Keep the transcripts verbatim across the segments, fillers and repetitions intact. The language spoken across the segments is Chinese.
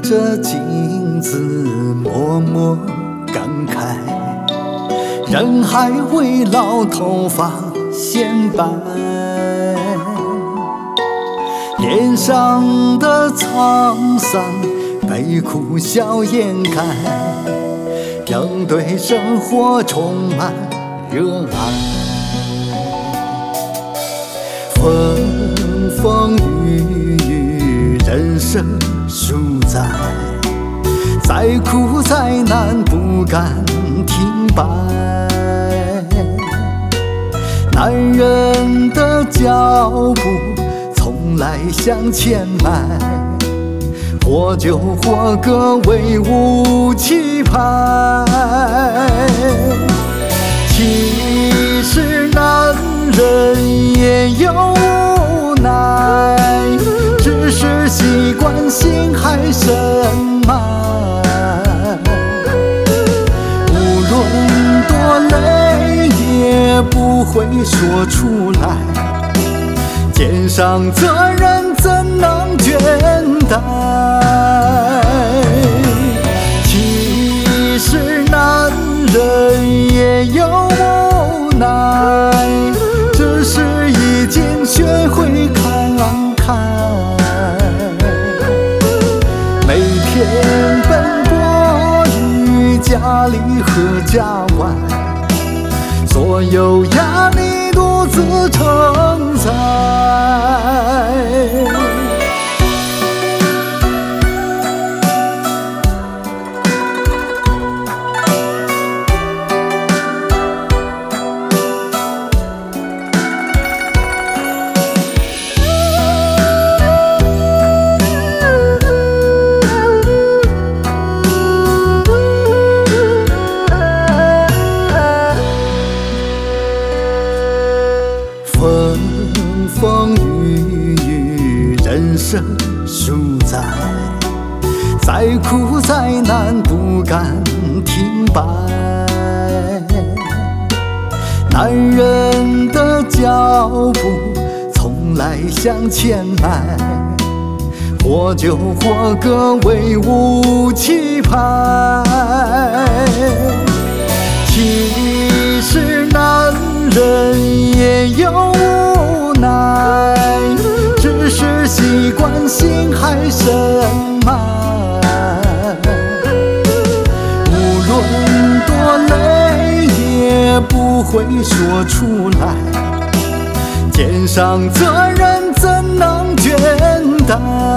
着镜子默默感慨，人还未老，头发显白，脸上的沧桑被苦笑掩盖，仍对生活充满热爱。风风雨雨，人生数载，再苦再难不敢停摆。男人的脚步从来向前迈，活就活个威武气派。其实男人也有无奈，只是习惯性还深埋。无论多累也不会说出来，肩上责任怎能倦怠？其实男人也有无奈，只是已经学会看开。每天奔波于家里和家外，所有压力独自承载。风风雨雨，人生数载，再苦再难不敢停摆。男人的脚步从来向前迈，活就活个威武气派。其实男人也有无奈，只是习惯性还深埋。无论多累也不会说出来，肩上责任怎能倦怠？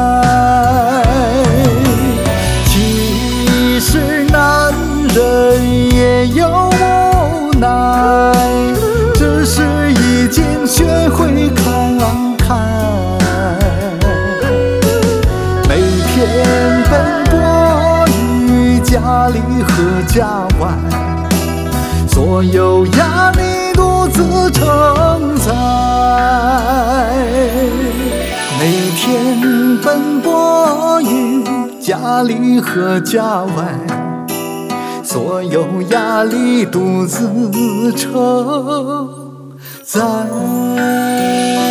其实男人也有无奈，只是已经学会看开。每天奔波于家里和家外，所有压力独自承载。每天奔波于家里和家外，所有压力独自承载。